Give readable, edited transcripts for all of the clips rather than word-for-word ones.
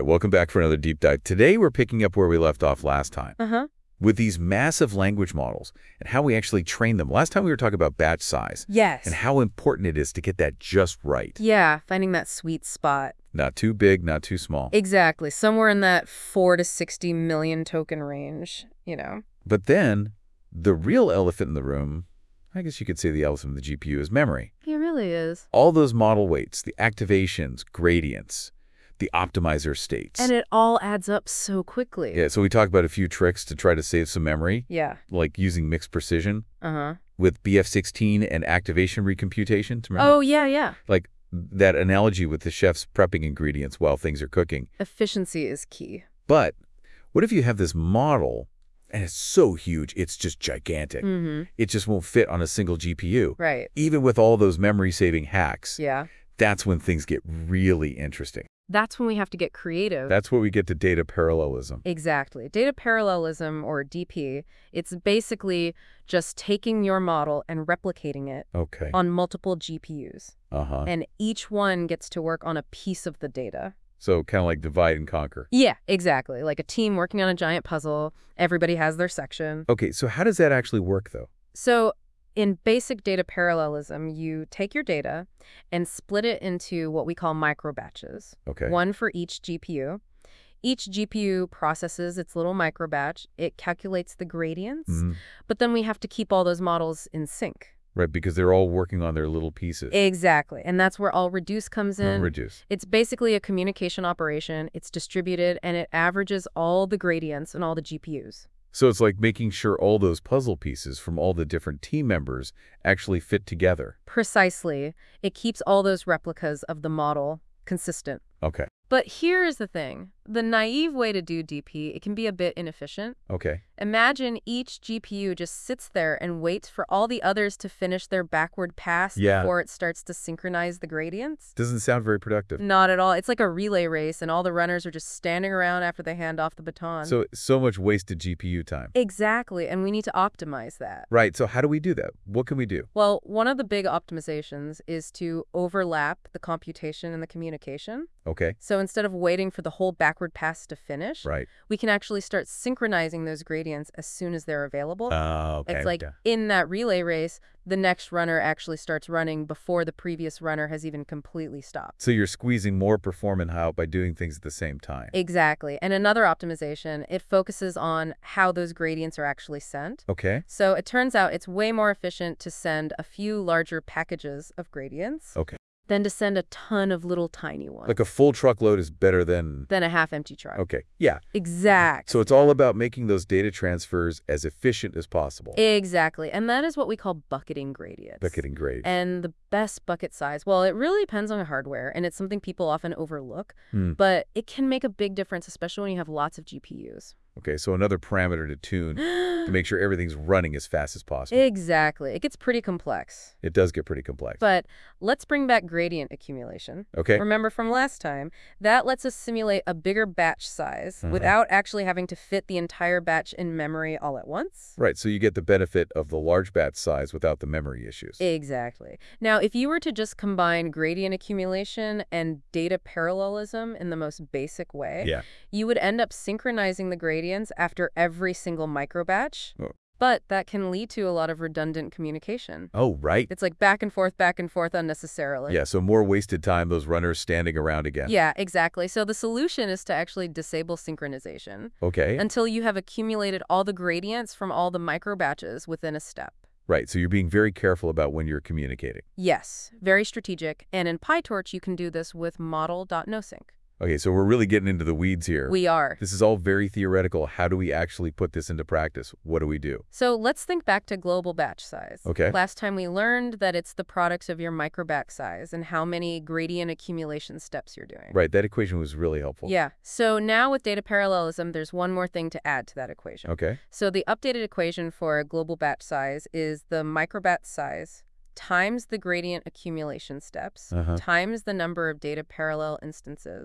right, welcome back for another deep dive. Today we're picking up where we left off last time with these massive language models and how we actually train them. Last time we were talking about batch size. Yes. And how important it is to get that just right. Yeah, finding that sweet spot. Not too big, not too small. Exactly. Somewhere in that 4 to 60 million token range, But then the real elephant in the room, I guess you could say the elephant in the GPU, is memory. It really is. All those model weights, the activations, gradients, the optimizer states. And it all adds up so quickly. Yeah, so we talked about a few tricks to try to save some memory. Yeah. Like using mixed precision. Uh-huh. With BF16 and activation recomputation. Remember? Oh, yeah. Like that analogy with the chefs prepping ingredients while things are cooking. Efficiency is key. But what if you have this model and it's so huge, it's just gigantic. It just won't fit on a single GPU. Right. Even with all those memory-saving hacks. Yeah. That's when things get really interesting. That's when we have to get creative. That's where we get to data parallelism. Exactly. Data parallelism, or DP, it's basically just taking your model and replicating it on multiple GPUs. And each one gets to work on a piece of the data. So kind of like divide and conquer. Yeah, exactly. Like a team working on a giant puzzle. Everybody has their section. Okay, so how does that actually work, though? So in basic data parallelism, you take your data and split it into what we call microbatches. One for each GPU. Each GPU processes its little microbatch. It calculates the gradients, but then we have to keep all those models in sync. Right, because they're all working on their little pieces. Exactly, and that's where all reduce comes in. Reduce. It's basically a communication operation. It's distributed, and it averages all the gradients in all the GPUs. So it's like making sure all those puzzle pieces from all the different team members actually fit together. Precisely. It keeps all those replicas of the model consistent. Okay. But here's the thing. The naive way to do DP, it can be a bit inefficient. Okay. Imagine each GPU just sits there and waits for all the others to finish their backward pass before it starts to synchronize the gradients. Doesn't sound very productive. Not at all. It's like a relay race, and all the runners are just standing around after they hand off the baton. So much wasted GPU time. Exactly, and we need to optimize that. Right, so how do we do that? What can we do? Well, one of the big optimizations is to overlap the computation and the communication. Okay. So instead of waiting for the whole backward pass to finish, right, we can actually start synchronizing those gradients as soon as they're available. Okay. It's like in that relay race, the next runner actually starts running before the previous runner has even completely stopped. So you're squeezing more performance out by doing things at the same time. Exactly. And another optimization, it focuses on how those gradients are actually sent. Okay. So it turns out it's way more efficient to send a few larger packages of gradients. Okay. Than to send a ton of little tiny ones. Like a full truckload is better than a half-empty truck. Okay, yeah. Exactly. So it's all about making those data transfers as efficient as possible. Exactly. And that is what we call bucketing gradients. Bucketing gradients. And the best bucket size, well, it really depends on the hardware, and it's something people often overlook, but it can make a big difference, especially when you have lots of GPUs. Okay, so another parameter to tune to make sure everything's running as fast as possible. Exactly. It gets pretty complex. It does get pretty complex. But let's bring back gradient accumulation. Okay. Remember from last time, that lets us simulate a bigger batch size without actually having to fit the entire batch in memory all at once. Right, so you get the benefit of the large batch size without the memory issues. Exactly. Now, if you were to just combine gradient accumulation and data parallelism in the most basic way, you would end up synchronizing the gradients after every single microbatch. But that can lead to a lot of redundant communication. Oh, right. It's like back and forth unnecessarily. Yeah, so more wasted time, those runners standing around again. Yeah, exactly. So the solution is to actually disable synchronization. Okay. Until you have accumulated all the gradients from all the microbatches within a step. Right, so you're being very careful about when you're communicating. Yes, very strategic. And in PyTorch, you can do this with model.nosync. Okay, so we're really getting into the weeds here. We are. This is all very theoretical. How do we actually put this into practice? What do we do? So let's think back to global batch size. Okay. Last time we learned that it's the product of your microbatch size and how many gradient accumulation steps you're doing. Right, that equation was really helpful. Yeah. So now with data parallelism, there's one more thing to add to that equation. Okay. So the updated equation for a global batch size is the microbatch size times the gradient accumulation steps times the number of data parallel instances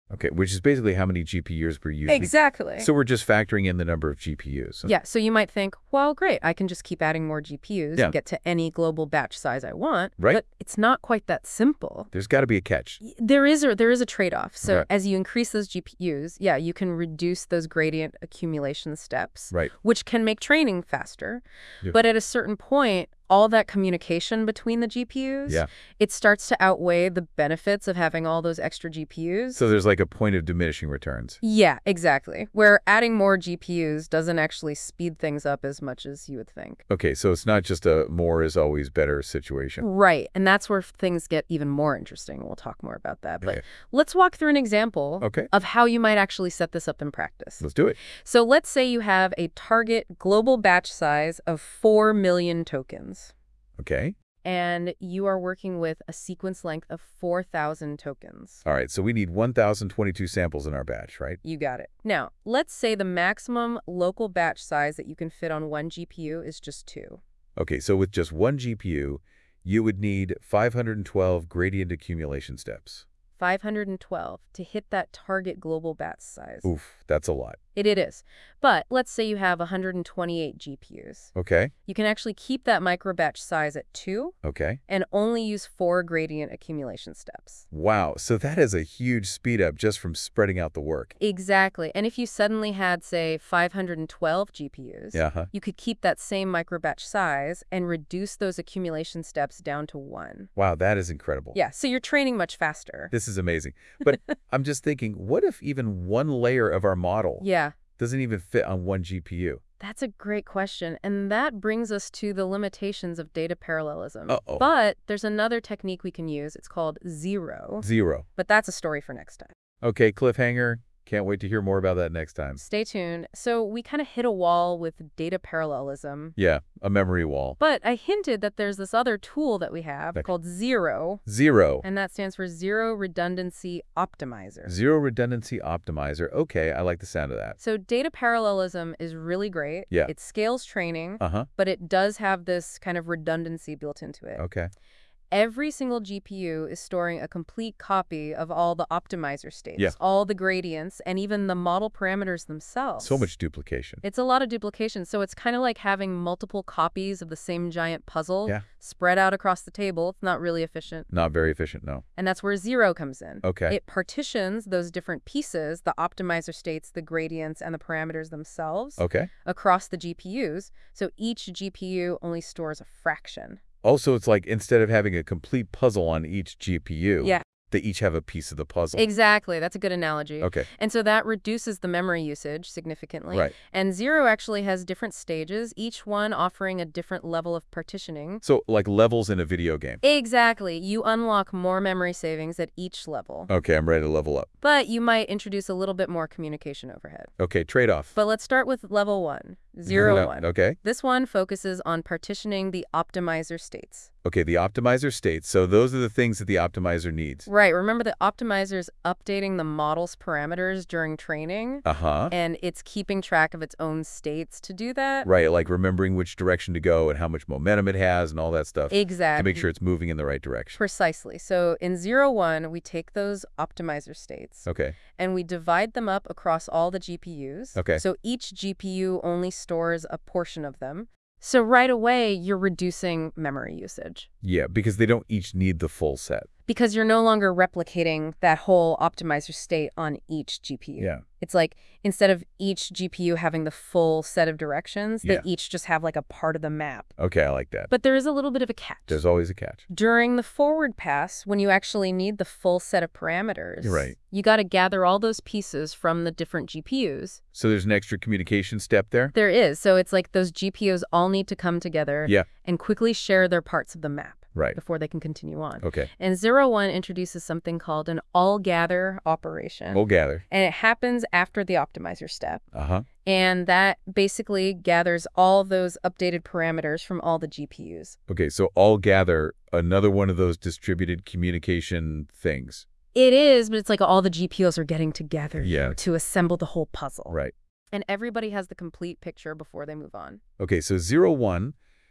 Okay, which is basically how many GPUs per use. Exactly. So we're just factoring in the number of GPUs. Yeah, so you might think, well, great, I can just keep adding more GPUs and get to any global batch size I want. Right. But it's not quite that simple. There's got to be a catch. There is a trade-off. So as you increase those GPUs, you can reduce those gradient accumulation steps, which can make training faster. Yeah. But at a certain point, all that communication between the GPUs, it starts to outweigh the benefits of having all those extra GPUs. So there's like a point of diminishing returns. Yeah, exactly. Where adding more GPUs doesn't actually speed things up as much as you would think. Okay, so it's not just a more is always better situation. Right, and that's where things get even more interesting. We'll talk more about that. But let's walk through an example of how you might actually set this up in practice. Let's do it. So let's say you have a target global batch size of 4 million tokens. Okay. And you are working with a sequence length of 4,000 tokens. All right, so we need 1,022 samples in our batch, right? You got it. Now, let's say the maximum local batch size that you can fit on one GPU is just 2. Okay, so with just one GPU, you would need 512 gradient accumulation steps. 512 to hit that target global batch size. Oof, that's a lot. It is. But let's say you have 128 GPUs. Okay. You can actually keep that microbatch size at 2. Okay. And only use 4 gradient accumulation steps. Wow, so that is a huge speed up just from spreading out the work. Exactly. And if you suddenly had, say, 512 GPUs, you could keep that same microbatch size and reduce those accumulation steps down to 1. Wow, that is incredible. Yeah, so you're training much faster. This is amazing. But I'm just thinking, what if even one layer of our model doesn't even fit on one GPU? That's a great question, and that brings us to the limitations of data parallelism. Uh-oh. But there's another technique we can use. It's called zero. Zero. But that's a story for next time. Okay, cliffhanger. Can't wait to hear more about that next time. Stay tuned. So we kind of hit a wall with data parallelism. Yeah, a memory wall. But I hinted that there's this other tool that we have called Zero. Zero. And that stands for Zero Redundancy Optimizer. Zero Redundancy Optimizer. Okay, I like the sound of that. So data parallelism is really great. Yeah. It scales training, but it does have this kind of redundancy built into it. Okay. Every single GPU is storing a complete copy of all the optimizer states, all the gradients, and even the model parameters themselves. So much duplication. It's a lot of duplication, so it's kind of like having multiple copies of the same giant puzzle spread out across the table. It's not really efficient. Not very efficient, no. And that's where Zero comes in. Okay. It partitions those different pieces, the optimizer states, the gradients, and the parameters themselves, across the GPUs, so each GPU only stores a fraction. Also, it's like instead of having a complete puzzle on each GPU, they each have a piece of the puzzle. Exactly. That's a good analogy. Okay. And so that reduces the memory usage significantly. Right. And Zero actually has different stages, each one offering a different level of partitioning. So like levels in a video game. Exactly. You unlock more memory savings at each level. Okay, I'm ready to level up. But you might introduce a little bit more communication overhead. Okay, trade-off. But let's start with level 1, 0, 1. Okay. This one focuses on partitioning the optimizer states. Okay, the optimizer states. So those are the things that the optimizer needs. Right. Remember the optimizer is updating the model's parameters during training. And it's keeping track of its own states to do that. Right, like remembering which direction to go and how much momentum it has and all that stuff. Exactly. To make sure it's moving in the right direction. Precisely. So in 0, 1, we take those optimizer states. Okay. And we divide them up across all the GPUs. Okay. So each GPU only stores a portion of them. So right away, you're reducing memory usage. Yeah, because they don't each need the full set. Because you're no longer replicating that whole optimizer state on each GPU. Yeah. It's like instead of each GPU having the full set of directions, they each just have like a part of the map. Okay, I like that. But there is a little bit of a catch. There's always a catch. During the forward pass, when you actually need the full set of parameters, You're right. You got to gather all those pieces from the different GPUs. So there's an extra communication step there? There is. So it's like those GPUs all need to come together and quickly share their parts of the map. Right. Before they can continue on. Okay. And 0, 1 introduces something called an all-gather operation. All-gather. And it happens after the optimizer step. And that basically gathers all those updated parameters from all the GPUs. Okay, so all-gather, another one of those distributed communication things. It is, but it's like all the GPUs are getting together Yeah. to assemble the whole puzzle. Right. And everybody has the complete picture before they move on. Okay, so 0, 1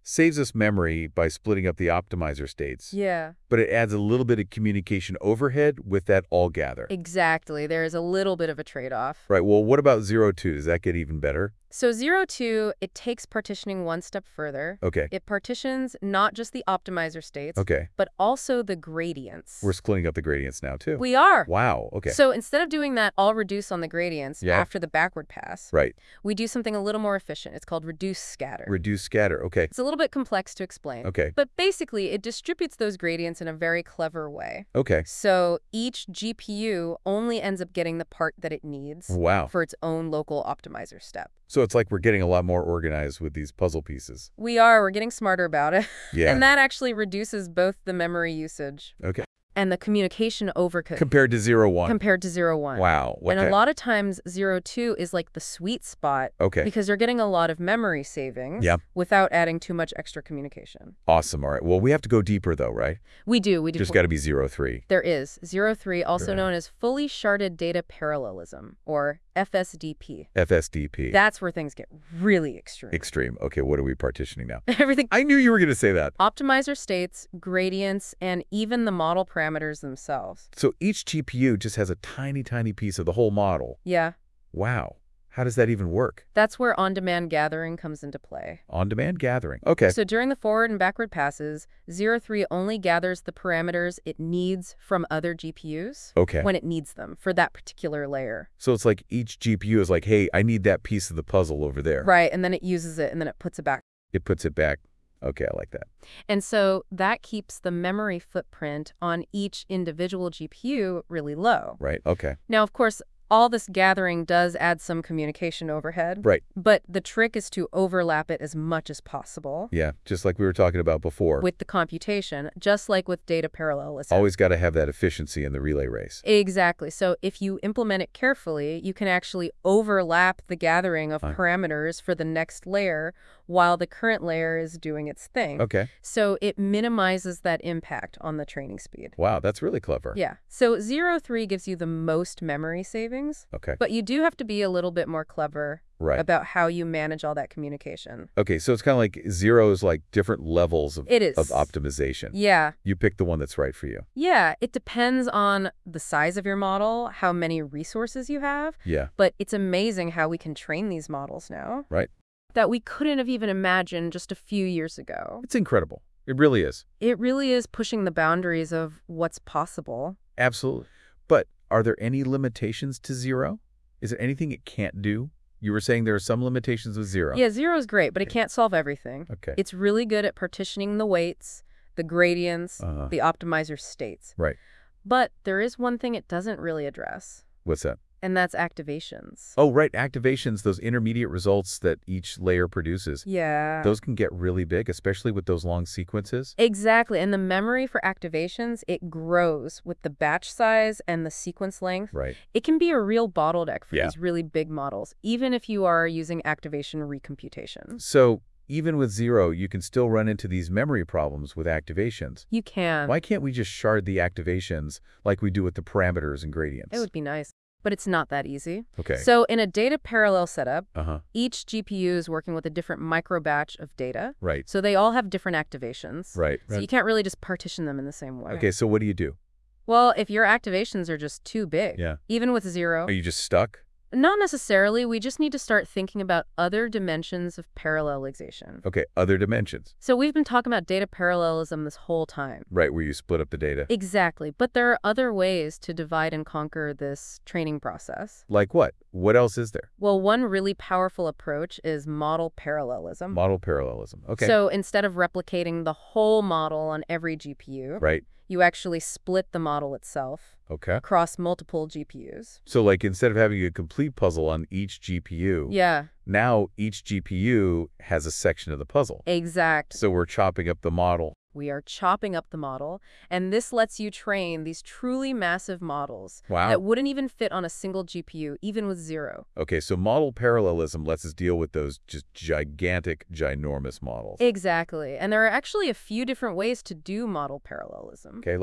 saves us memory by splitting up the optimizer states. Yeah. But it adds a little bit of communication overhead with that all gather. Exactly. There is a little bit of a trade-off. Right. Well, what about 0-2? Does that get even better? So 0-2, it takes partitioning one step further. Okay. It partitions not just the optimizer states, Okay. but also the gradients. We're splitting up the gradients now, too. We are. Wow. Okay. So instead of doing that all reduce on the gradients after the backward pass, right. we do something a little more efficient. It's called reduce scatter. Reduce scatter. Okay. It's a little bit complex to explain. Okay. But basically, it distributes those gradients in a very clever way. Okay. So each GPU only ends up getting the part that it needs for its own local optimizer step. So it's like we're getting a lot more organized with these puzzle pieces. We're getting smarter about it. Yeah. And that actually reduces both the memory usage okay. and the communication overkill. Compared to 0-1. Compared to 0-1. Wow. And a lot of times 0-2 is like the sweet spot. Okay. Because you're getting a lot of memory savings without adding too much extra communication. Awesome. All right. Well, we have to go deeper though, right? We do. There's got to be 0-3. There is. 0-3, also known as fully sharded data parallelism, or FSDP. FSDP. That's where things get really extreme. Extreme. Okay, what are we partitioning now? Everything. I knew you were going to say that. Optimizer states, gradients, and even the model parameters themselves. So each GPU just has a tiny, tiny piece of the whole model. Yeah. Wow. How does that even work? That's where on-demand gathering comes into play. On-demand gathering. Okay. So during the forward and backward passes, 0-3 only gathers the parameters it needs from other GPUs when it needs them for that particular layer. So it's like each GPU is like, hey, I need that piece of the puzzle over there. Right, and then it uses it, and then it puts it back. It puts it back. Okay, I like that. And so that keeps the memory footprint on each individual GPU really low. Right, okay. Now, of course, all this gathering does add some communication overhead. Right. But the trick is to overlap it as much as possible. Yeah, just like we were talking about before. With the computation, just like with data parallelism. Always got to have that efficiency in the relay race. Exactly. So if you implement it carefully, you can actually overlap the gathering of parameters for the next layer while the current layer is doing its thing. Okay. So it minimizes that impact on the training speed. Wow, that's really clever. Yeah. So 0-3 gives you the most memory savings. Okay. But you do have to be a little bit more clever about how you manage all that communication. Okay, so it's kind of like 0 is like different levels of optimization. Yeah. You pick the one that's right for you. Yeah, it depends on the size of your model, how many resources you have. Yeah. But it's amazing how we can train these models now. Right. That we couldn't have even imagined just a few years ago. It's incredible. It really is. It really is pushing the boundaries of what's possible. Absolutely. But are there any limitations to 0? Is there anything it can't do? You were saying there are some limitations with 0. Yeah, 0 is great, but it can't solve everything. Okay. It's really good at partitioning the weights, the gradients, the optimizer states. Right. But there is one thing it doesn't really address. What's that? And that's activations. Oh, right. Activations, those intermediate results that each layer produces. Yeah. Those can get really big, especially with those long sequences. Exactly. And the memory for activations, it grows with the batch size and the sequence length. Right. It can be a real bottleneck for these really big models, even if you are using activation recomputation. So even with 0, you can still run into these memory problems with activations. You can. Why can't we just shard the activations like we do with the parameters and gradients? It would be nice. But it's not that easy. Okay. So in a data parallel setup, each GPU is working with a different micro batch of data. Right. So they all have different activations. Right. So you can't really just partition them in the same way. Okay, so what do you do? Well, if your activations are just too big, even with 0. Are you just stuck? Not necessarily. We just need to start thinking about other dimensions of parallelization. Okay, other dimensions. So we've been talking about data parallelism this whole time. Right, where you split up the data. Exactly. But there are other ways to divide and conquer this training process. Like what? What else is there? Well, one really powerful approach is model parallelism. Model parallelism. Okay. So instead of replicating the whole model on every GPU, you actually split the model itself across multiple GPUs. So like instead of having a complete puzzle on each GPU, now each GPU has a section of the puzzle. Exactly. So we're chopping up the model. We are chopping up the model, and this lets you train these truly massive models that wouldn't even fit on a single GPU, even with 0. Okay, so model parallelism lets us deal with those just gigantic, ginormous models. Exactly. And there are actually a few different ways to do model parallelism. Okay, like what?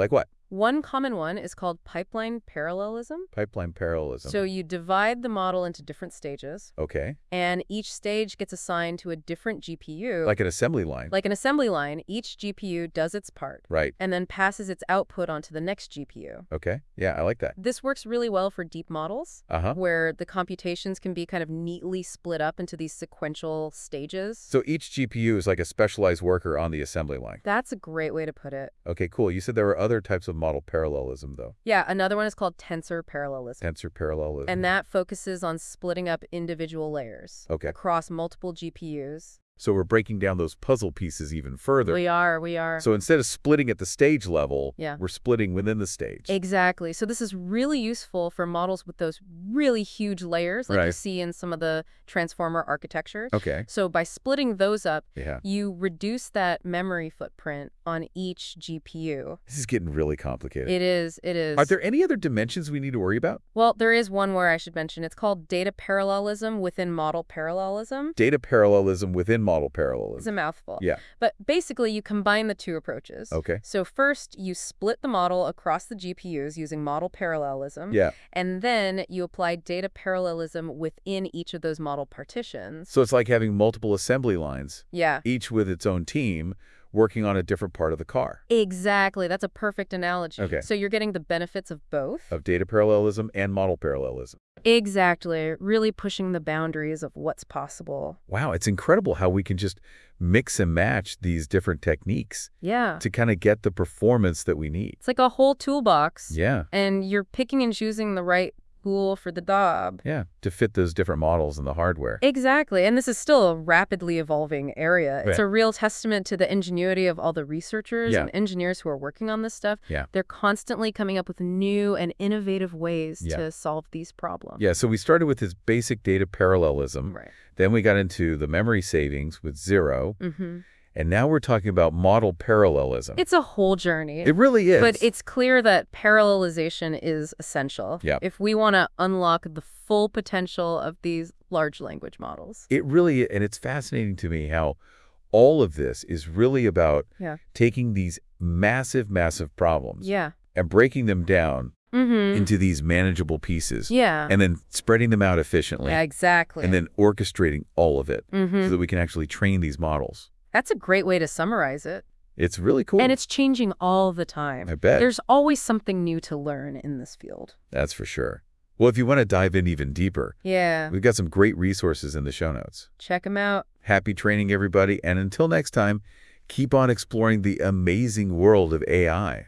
One common one is called pipeline parallelism. Pipeline parallelism. So you divide the model into different stages. Okay. And each stage gets assigned to a different GPU. Like an assembly line. Like an assembly line, each GPU does its part. Right. And then passes its output onto the next GPU. Okay. Yeah, I like that. This works really well for deep models, where the computations can be kind of neatly split up into these sequential stages. So each GPU is like a specialized worker on the assembly line. That's a great way to put it. Okay, cool. You said there were other types of model parallelism, though. Yeah, another one is called tensor parallelism. Tensor parallelism. And that focuses on splitting up individual layers across multiple GPUs. So we're breaking down those puzzle pieces even further. We are. So instead of splitting at the stage level, we're splitting within the stage. Exactly. So this is really useful for models with those really huge layers like you see in some of the transformer architectures. Okay. So by splitting those up, you reduce that memory footprint on each GPU. This is getting really complicated. It is. Are there any other dimensions we need to worry about? Well, there is one more I should mention. It's called data parallelism within model parallelism. Data parallelism within model parallelism. It's a mouthful. Yeah. But basically, you combine the two approaches. Okay. So first, you split the model across the GPUs using model parallelism. Yeah. And then you apply data parallelism within each of those model partitions. So it's like having multiple assembly lines. Yeah. Each with its own team, working on a different part of the car. Exactly. That's a perfect analogy. Okay. So you're getting the benefits of both. Of data parallelism and model parallelism. Exactly. Really pushing the boundaries of what's possible. Wow, it's incredible how we can just mix and match these different techniques. Yeah. To kind of get the performance that we need. It's like a whole toolbox. Yeah. And you're picking and choosing the right tool for the job. Yeah, to fit those different models in the hardware. Exactly. And this is still a rapidly evolving area. It's a real testament to the ingenuity of all the researchers and engineers who are working on this stuff. Yeah. They're constantly coming up with new and innovative ways to solve these problems. Yeah, so we started with this basic data parallelism. Right. Then we got into the memory savings with zero. And now we're talking about model parallelism. It's a whole journey. It really is. But it's clear that parallelization is essential if we want to unlock the full potential of these large language models. It really, and it's fascinating to me how all of this is really about taking these massive, massive problems and breaking them down into these manageable pieces. And then spreading them out efficiently. Yeah, exactly. And then orchestrating all of it so that we can actually train these models. That's a great way to summarize it. It's really cool. And it's changing all the time. I bet. There's always something new to learn in this field. That's for sure. Well, if you want to dive in even deeper, we've got some great resources in the show notes. Check them out. Happy training, everybody. And until next time, keep on exploring the amazing world of AI.